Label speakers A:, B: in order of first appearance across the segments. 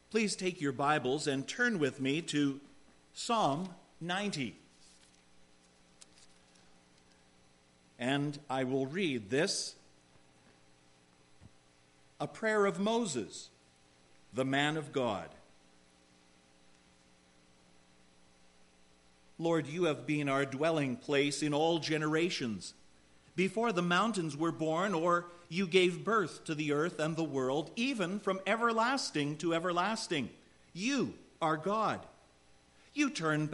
A: Please take your Bibles and turn with me to Psalm 90. And I will read this, a prayer of Moses, the man of God. Lord, you have been our dwelling place in all generations. Before the mountains were born, or you gave birth to the earth and the world, even from everlasting to everlasting, you are God. You turn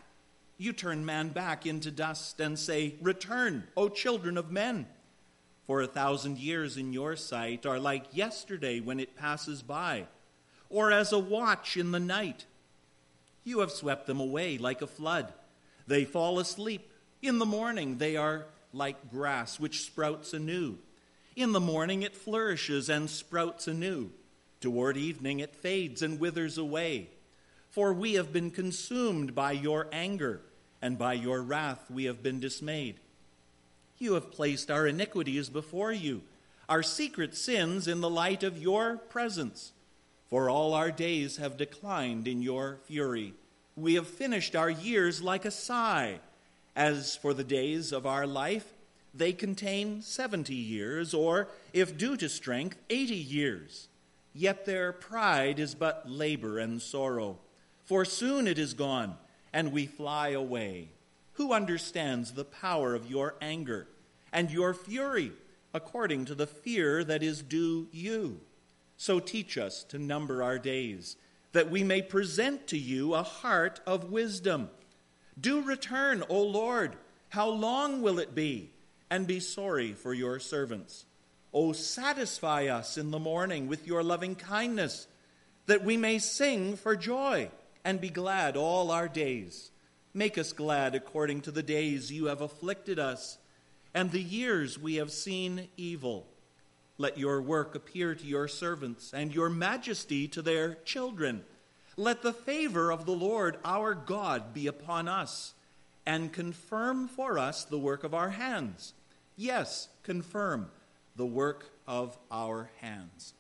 A: man back into dust and say, "Return, O children of men." For 1,000 years in your sight are like yesterday when it passes by, or as a watch in the night. You have swept them away like a flood. They fall asleep. In the morning they are like grass which sprouts anew. In the morning it flourishes and sprouts anew. Toward evening it fades and withers away. For we have been consumed by your anger, and by your wrath we have been dismayed. You have placed our iniquities before you, our secret sins in the light of your presence. For all our days have declined in your fury. We have finished our years like a sigh. As for the days of our life, they contain 70 years, or, if due to strength, 80 years. Yet their pride is but labor and sorrow. For soon it is gone, and we fly away. Who understands the power of your anger and your fury, according to the fear that is due you? So teach us to number our days, that we may present to you a heart of wisdom. Do return, O Lord. How long will it be? And be sorry for your servants. O satisfy us in the morning with your loving kindness, that we may sing for joy and be glad all our days. Make us glad according to the days you have afflicted us, and the years we have seen evil. Let your work appear to your servants, and your majesty to their children. Let the favor of the Lord our God be upon us, and confirm for us the work of our hands. Yes, confirm the work of our hands.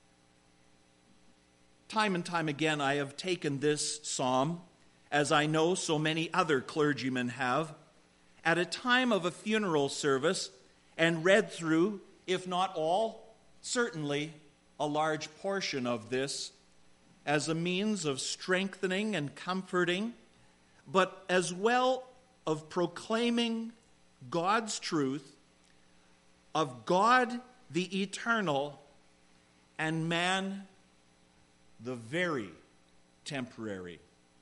A: Time and time again I have taken this psalm, as I know so many other clergymen have, at a time of a funeral service and read through, if not all, certainly a large portion of this as a means of strengthening and comforting, but as well of proclaiming God's truth of God the eternal and man the very temporary.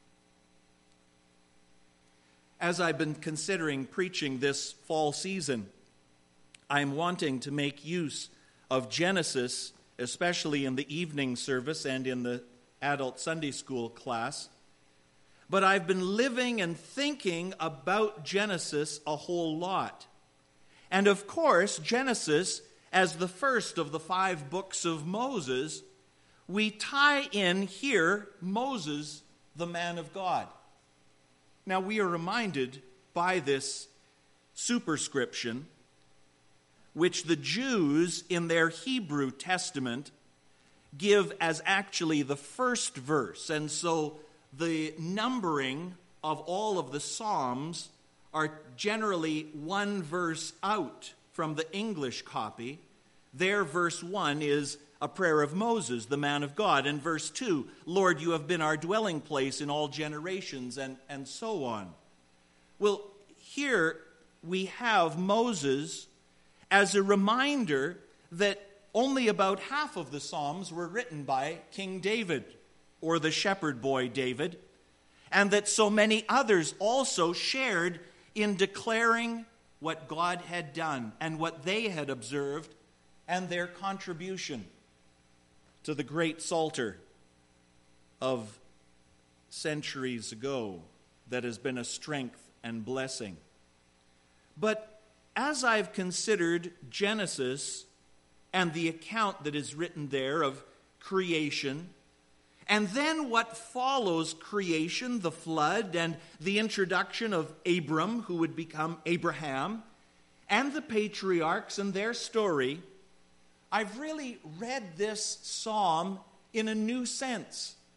A: As I've been considering preaching this fall season, I'm wanting to make use of Genesis, especially in the evening service and in the adult Sunday school class. But I've been living and thinking about Genesis a whole lot. And of course, Genesis, as the first of the 5 books of Moses, we tie in here Moses, the man of God. Now, we are reminded by this superscription, which the Jews in their Hebrew Testament give as actually the first verse. And so the numbering of all of the Psalms are generally one verse out from the English copy. Their verse 1 is a prayer of Moses, the man of God. And verse 2, Lord, you have been our dwelling place in all generations, and so on. Well, here we have Moses as a reminder that only about half of the Psalms were written by King David, or the shepherd boy David, and that so many others also shared in declaring what God had done and what they had observed and their contribution to the great Psalter of centuries ago that has been a strength and blessing. But as I've considered Genesis and the account that is written there of creation, and then what follows creation, the flood, and the introduction of Abram, who would become Abraham, and the patriarchs and their story, I've really read this psalm in a new sense.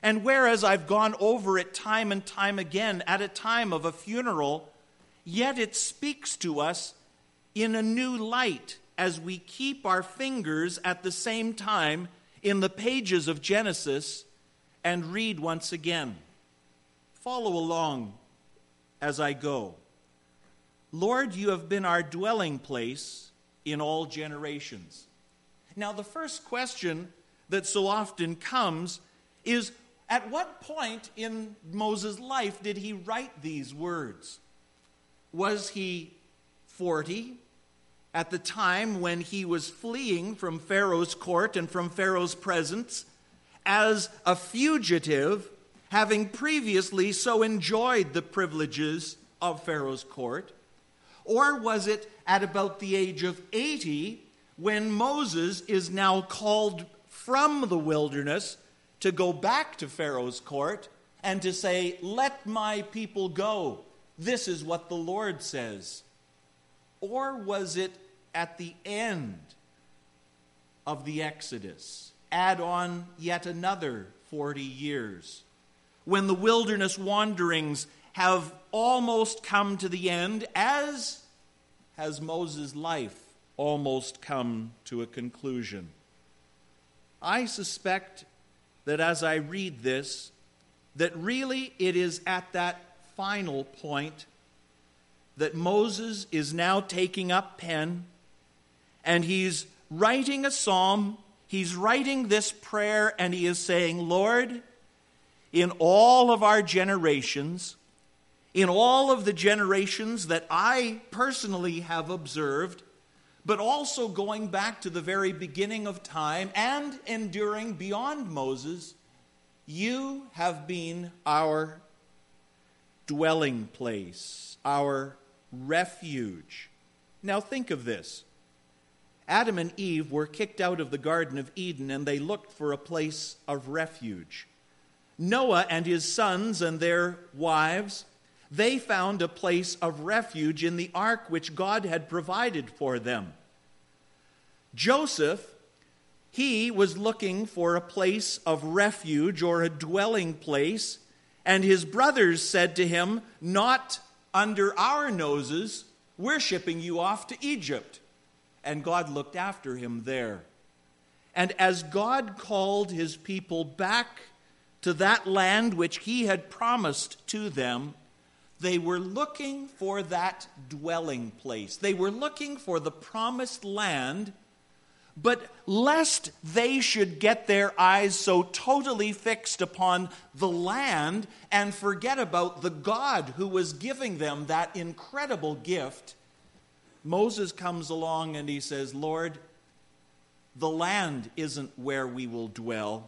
A: And whereas I've gone over it time and time again at a time of a funeral, yet it speaks to us in a new light as we keep our fingers at the same time in the pages of Genesis and read once again. Follow along as I go. Lord, you have been our dwelling place in all generations. Now, the first question that so often comes is, at what point in Moses' life did he write these words? Was he 40 at the time when he was fleeing from Pharaoh's court and from Pharaoh's presence as a fugitive, having previously so enjoyed the privileges of Pharaoh's court? Or was it at about the age of 80 when Moses is now called from the wilderness to go back to Pharaoh's court and to say, let my people go. This is what the Lord says. Or was it at the end of the Exodus? Add on yet another 40 years, when the wilderness wanderings have almost come to the end, as has Moses' life almost come to a conclusion. I suspect that as I read this, that really it is at that final point that Moses is now taking up pen, and he's writing a psalm, he's writing this prayer, and he is saying, Lord, in all of our generations, in all of the generations that I personally have observed, but also going back to the very beginning of time and enduring beyond Moses, you have been our dwelling place, our refuge. Now think of this. Adam and Eve were kicked out of the Garden of Eden, and they looked for a place of refuge. Noah and his sons and their wives, they found a place of refuge in the ark which God had provided for them. Joseph, he was looking for a place of refuge or a dwelling place, and his brothers said to him, not under our noses, we're shipping you off to Egypt. And God looked after him there. And as God called his people back to that land which he had promised to them, they were looking for that dwelling place. They were looking for the promised land, but lest they should get their eyes so totally fixed upon the land and forget about the God who was giving them that incredible gift, Moses comes along and he says, Lord, the land isn't where we will dwell.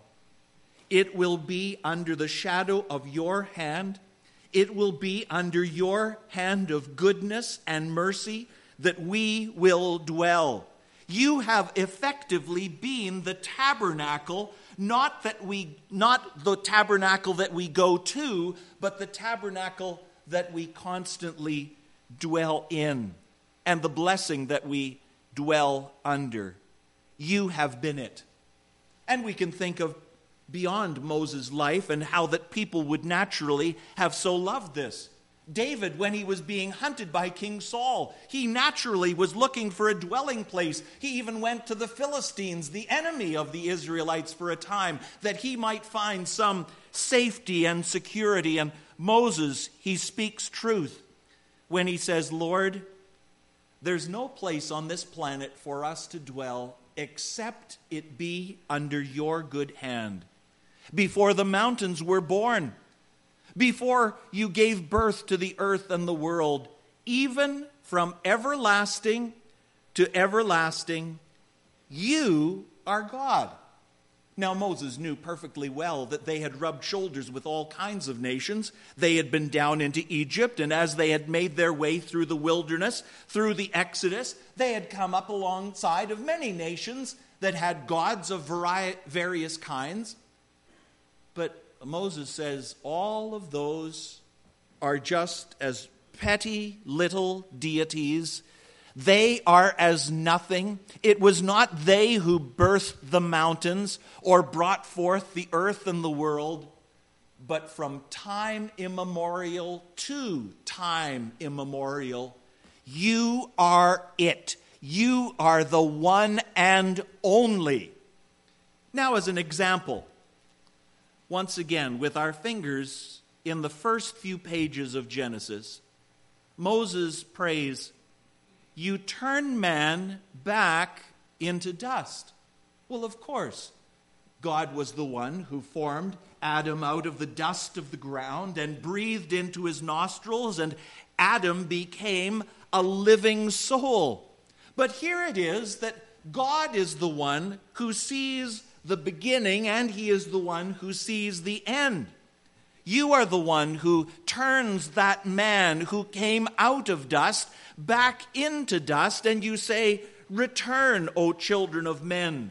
A: It will be under the shadow of your hand. It will be under your hand of goodness and mercy that we will dwell. You have effectively been the tabernacle, not the tabernacle that we go to, but the tabernacle that we constantly dwell in, and the blessing that we dwell under. You have been it. And we can think of beyond Moses' life and how that people would naturally have so loved this. David, when he was being hunted by King Saul, he naturally was looking for a dwelling place. He even went to the Philistines, the enemy of the Israelites, for a time, that he might find some safety and security. And Moses, he speaks truth when he says, Lord, there's no place on this planet for us to dwell except it be under your good hand. Before the mountains were born, before you gave birth to the earth and the world, even from everlasting to everlasting, you are God. Now Moses knew perfectly well that they had rubbed shoulders with all kinds of nations. They had been down into Egypt, and as they had made their way through the wilderness, through the Exodus, they had come up alongside of many nations that had gods of various kinds. But Moses says all of those are just as petty little deities. They are as nothing. It was not they who birthed the mountains or brought forth the earth and the world, but from time immemorial to time immemorial, you are it. You are the one and only. Now, as an example, once again, with our fingers in the first few pages of Genesis, Moses prays, "You turn man back into dust." Well, of course, God was the one who formed Adam out of the dust of the ground and breathed into his nostrils, and Adam became a living soul. But here it is that God is the one who sees the beginning, and he is the one who sees the end. You are the one who turns that man who came out of dust back into dust, and you say, "Return, O children of men,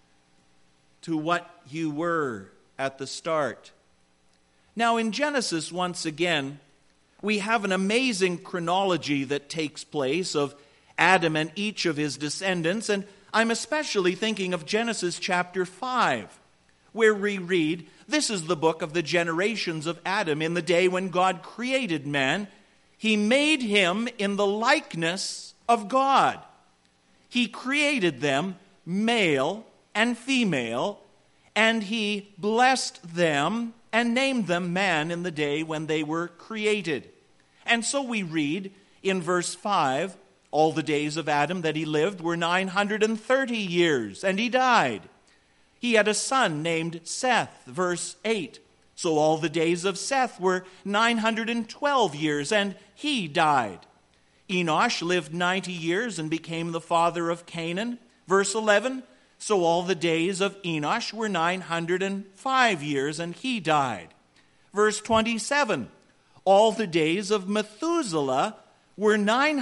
A: to what you were at the start." Now in Genesis, once again, we have an amazing chronology that takes place of Adam and each of his descendants, and I'm especially thinking of Genesis chapter 5, where we read, "This is the book of the generations of Adam in the day when God created man. He made him in the likeness of God. He created them male and female, and he blessed them and named them man in the day when they were created." And so we read in verse 5, "All the days of Adam that he lived were 930 years, and he died. He had a son named Seth." Verse 8, "So all the days of Seth were 912 years, and he died. Enosh lived 90 years and became the father of Canaan." Verse 11, "So all the days of Enosh were 905 years, and he died." Verse 27, "All the days of Methuselah were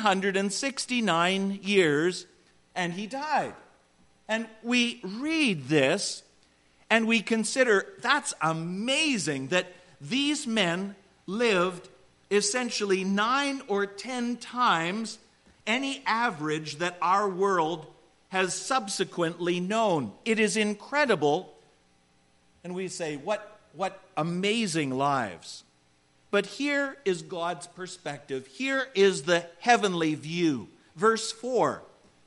A: 969 years, and he died." And we read this, and we consider, that's amazing that these men lived essentially 9 or 10 times any average that our world has subsequently known. It is incredible. And we say, what amazing lives. But here is God's perspective. Here is the heavenly view. Verse 4,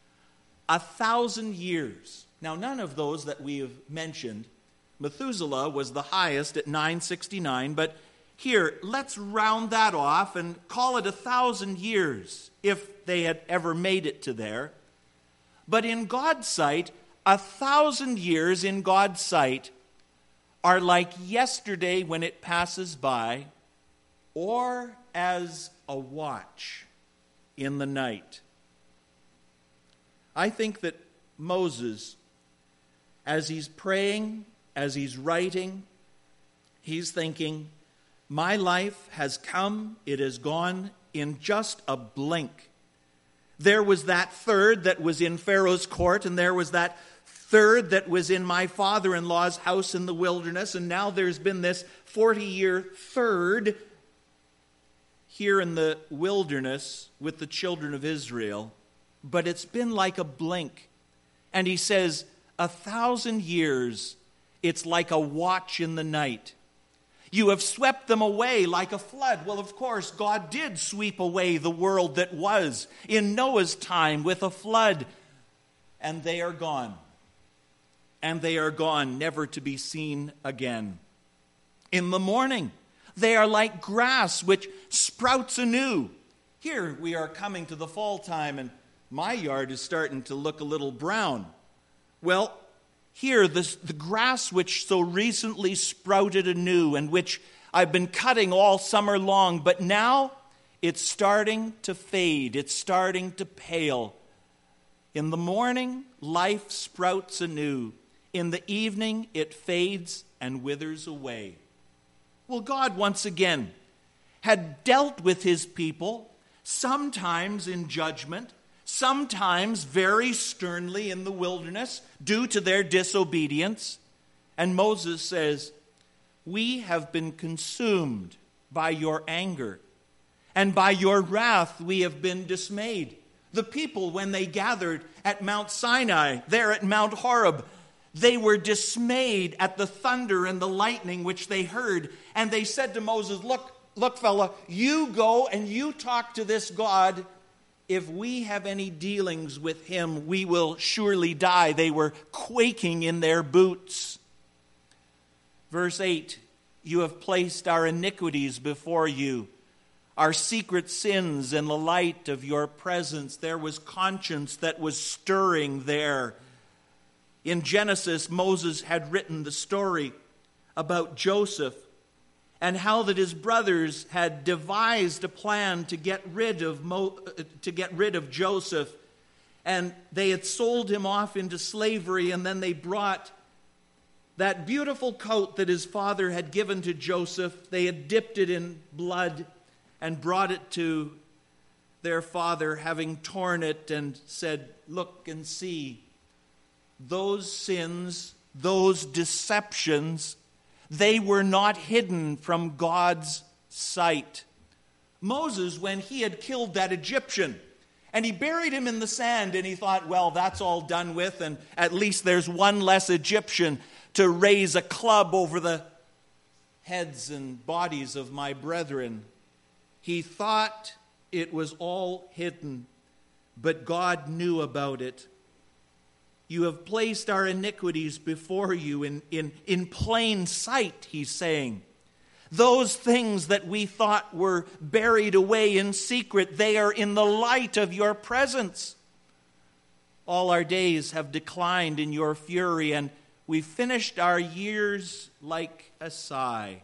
A: 1,000 years. Now, none of those that we have mentioned, Methuselah was the highest at 969, but here, let's round that off and call it 1,000 years, if they had ever made it to there. But in God's sight, 1,000 years in God's sight are like yesterday when it passes by, or as a watch in the night. I think that Moses, as he's praying, as he's writing, he's thinking, my life has come, it has gone in just a blink. There was that third that was in Pharaoh's court, and there was that third that was in my father-in-law's house in the wilderness, and now there's been this 40-year third here in the wilderness with the children of Israel. But it's been like a blink. And he says, 1,000 years, it's like a watch in the night. You have swept them away like a flood. Well, of course, God did sweep away the world that was in Noah's time with a flood. And they are gone. And they are gone, never to be seen again. In the morning, they are like grass which sprouts anew. Here we are coming to the fall time, and my yard is starting to look a little brown. Well, here, the grass which so recently sprouted anew and which I've been cutting all summer long, but now it's starting to fade. It's starting to pale. In the morning, life sprouts anew. In the evening, it fades and withers away. Well, God, once again, had dealt with his people, sometimes in judgment, sometimes very sternly in the wilderness due to their disobedience. And Moses says, we have been consumed by your anger, and by your wrath we have been dismayed. The people, when they gathered at Mount Sinai, there at Mount Horeb, They were dismayed at the thunder and the lightning which they heard. And they said to Moses, look, fella, you go and you talk to this God. If we have any dealings with him, we will surely die. They were quaking in their boots. Verse 8, you have placed our iniquities before you, our secret sins in the light of your presence. There was conscience that was stirring there. In Genesis, Moses had written the story about Joseph and how that his brothers had devised a plan to get rid of Joseph, and they had sold him off into slavery, and then they brought that beautiful coat that his father had given to Joseph. They had dipped it in blood and brought it to their father, having torn it, and said, look and see. Those sins, those deceptions, they were not hidden from God's sight. Moses, when he had killed that Egyptian, and he buried him in the sand, and he thought, well, that's all done with, and at least there's one less Egyptian to raise a club over the heads and bodies of my brethren. He thought it was all hidden, but God knew about it. You have placed our iniquities before you in plain sight, he's saying. Those things that we thought were buried away in secret, they are in the light of your presence. All our days have declined in your fury, and we finished our years like a sigh.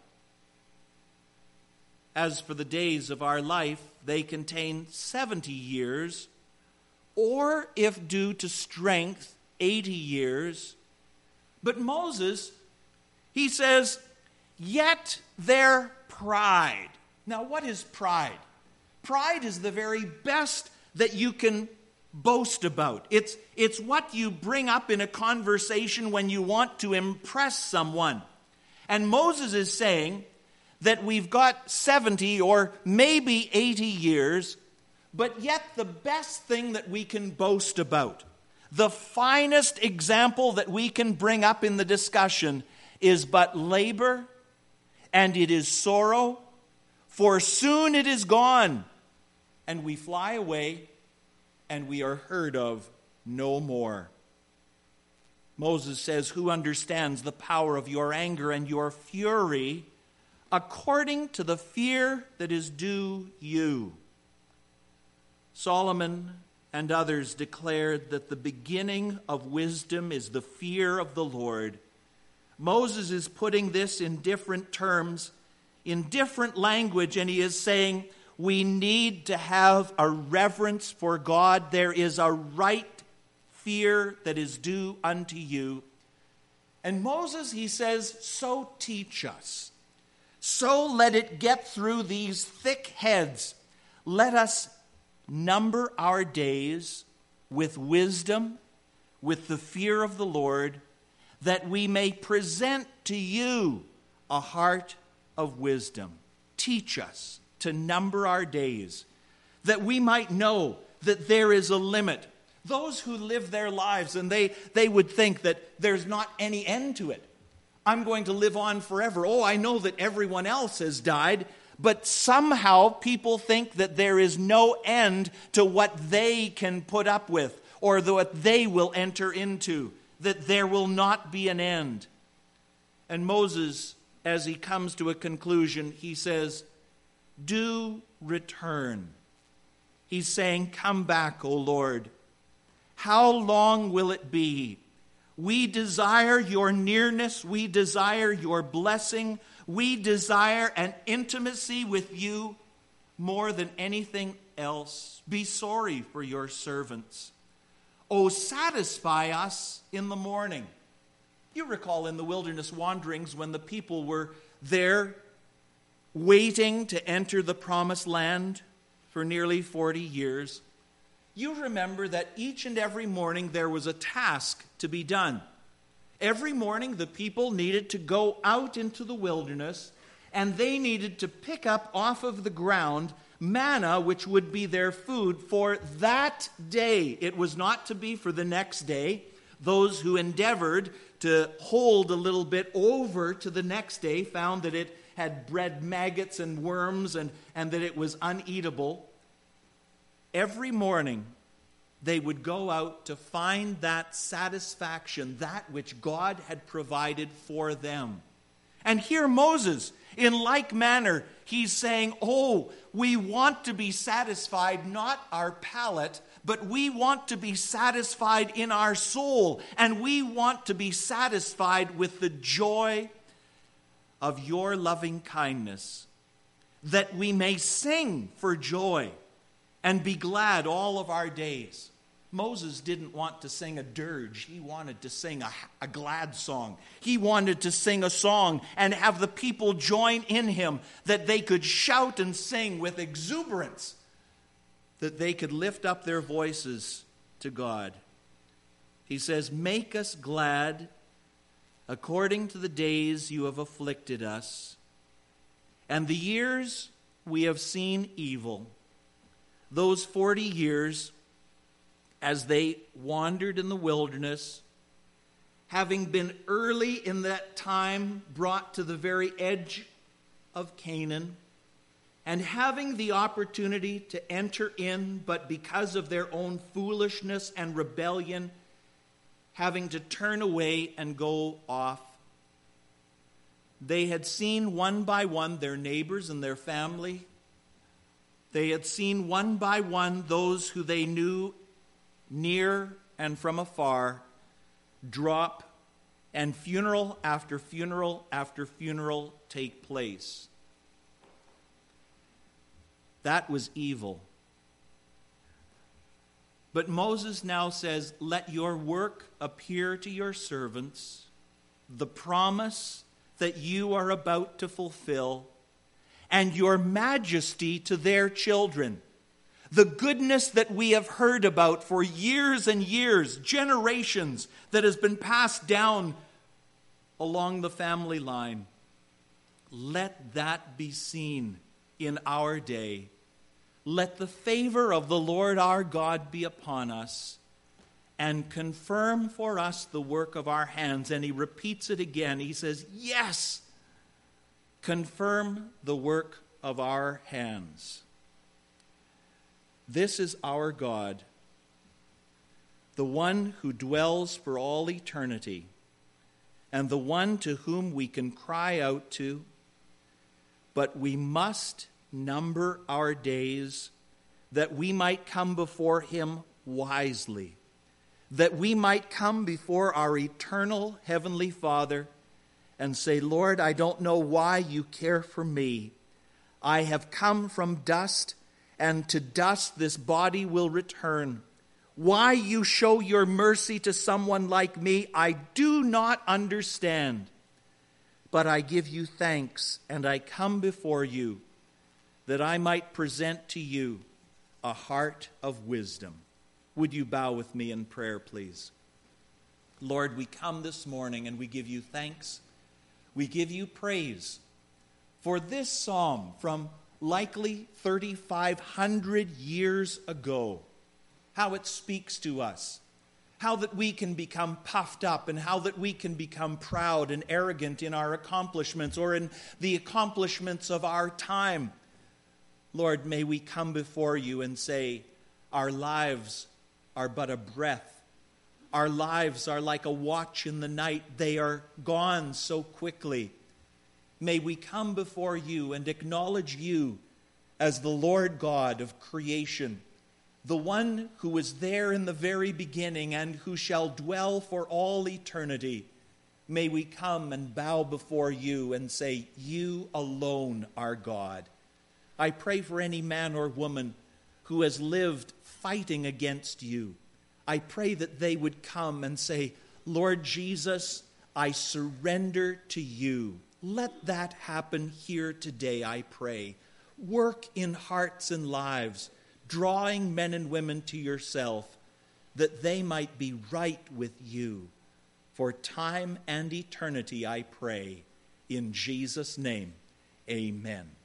A: As for the days of our life, they contain 70 years, or if due to strength, 80 years. But Moses, he says, yet their pride. Now, what is pride? Pride is the very best that you can boast about. It's what you bring up in a conversation when you want to impress someone. And Moses is saying that we've got 70 or maybe 80 years, but yet the best thing that we can boast about, the finest example that we can bring up in the discussion is but labor, and it is sorrow, for soon it is gone, and we fly away, and we are heard of no more. Moses says, who understands the power of your anger and your fury according to the fear that is due you? Solomon and others declared that the beginning of wisdom is the fear of the Lord. Moses is putting this in different terms, in different language, and he is saying we need to have a reverence for God. There is a right fear that is due unto you. And Moses, he says, so teach us. So let it get through these thick heads. Let us number our days with wisdom, with the fear of the Lord, that we may present to you a heart of wisdom. Teach us to number our days, that we might know that there is a limit. Those who live their lives and they would think that there's not any end to it. I'm going to live on forever. Oh, I know that everyone else has died, but somehow people think that there is no end to what they can put up with or what they will enter into, that there will not be an end. And Moses, as he comes to a conclusion, he says, do return. He's saying, come back, O Lord. How long will it be? We desire your nearness. We desire your blessing. We desire an intimacy with you more than anything else. Be sorry for your servants. Oh, satisfy us in the morning. You recall in the wilderness wanderings when the people were there waiting to enter the promised land for nearly 40 years. You remember that each and every morning there was a task to be done. Every morning the people needed to go out into the wilderness and they needed to pick up off of the ground manna, which would be their food for that day. It was not to be for the next day. Those who endeavored to hold a little bit over to the next day, found that it had bred maggots and worms and that it was uneatable. Every morning, they would go out to find that satisfaction, that which God had provided for them. And here Moses, in like manner, he's saying, we want to be satisfied, not our palate, but we want to be satisfied in our soul. And we want to be satisfied with the joy of your loving kindness, that we may sing for joy and be glad all of our days. Moses didn't want to sing a dirge. He wanted to sing a glad song. He wanted to sing a song and have the people join in him, that they could shout and sing with exuberance, that they could lift up their voices to God. He says, make us glad according to the days you have afflicted us, and the years we have seen evil. Those 40 years as they wandered in the wilderness, having been early in that time brought to the very edge of Canaan, and having the opportunity to enter in, but because of their own foolishness and rebellion, having to turn away and go off. They had seen one by one their neighbors and their family. They had seen one by one those who they knew near and from afar drop, and funeral after funeral after funeral take place. That was evil. But Moses now says, let your work appear to your servants, the promise that you are about to fulfill, and your majesty to their children. The goodness that we have heard about for years and years, generations, that has been passed down along the family line. Let that be seen in our day. Let the favor of the Lord our God be upon us, and confirm for us the work of our hands. And he repeats it again. He says, yes, confirm the work of our hands. This is our God, the one who dwells for all eternity, and the one to whom we can cry out to. But we must number our days, that we might come before him wisely, that we might come before our eternal Heavenly Father and say, Lord, I don't know why you care for me. I have come from dust, and to dust this body will return. Why you show your mercy to someone like me, I do not understand. But I give you thanks, and I come before you, that I might present to you a heart of wisdom. Would you bow with me in prayer, please? Lord, we come this morning and we give you thanks. We give you praise for this psalm from likely 3,500 years ago. How it speaks to us. How that we can become puffed up, and how that we can become proud and arrogant in our accomplishments or in the accomplishments of our time. Lord, may we come before you and say, our lives are but a breath. Our lives are like a watch in the night. They are gone so quickly. May we come before you and acknowledge you as the Lord God of creation, the one who was there in the very beginning and who shall dwell for all eternity. May we come and bow before you and say, you alone are God. I pray for any man or woman who has lived fighting against you. I pray that they would come and say, Lord Jesus, I surrender to you. Let that happen here today, I pray. Work in hearts and lives, drawing men and women to yourself, that they might be right with you. For time and eternity, I pray. In Jesus' name, amen.